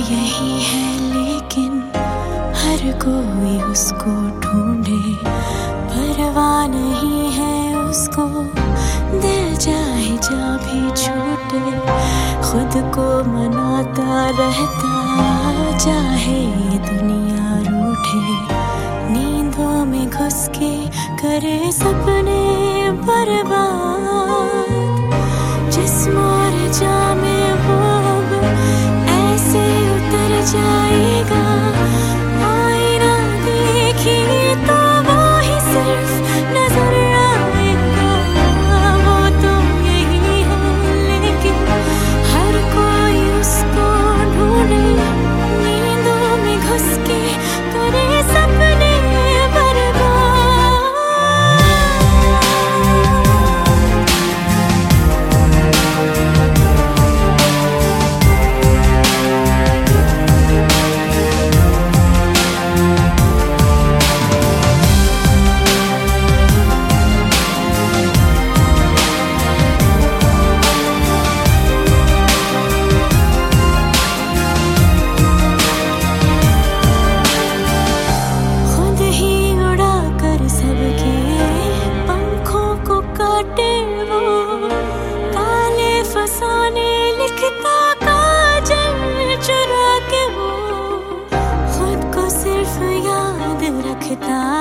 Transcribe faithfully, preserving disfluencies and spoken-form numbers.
यही है लेकिन हर कोई उसको ढूंढे, परवाह नहीं है उसको दिल चाहे जा भी छूटे, खुद को मनाता रहता चाहे ये दुनिया रूठे, नींदों में घुस के करे सपने बर्बाद, जिस्म और जान में वो अब ऐसे उतर जाएगा, आईना देखिए तो वो ही सिर्फ नजर आएगा, वो तो यही है लेकिन हर कोई उसको ढूंढे, नींदों में घुस के करे सपने बर्बाद। फसाने लिखता काजल चुरा के वो खुद को सिर्फ याद रखता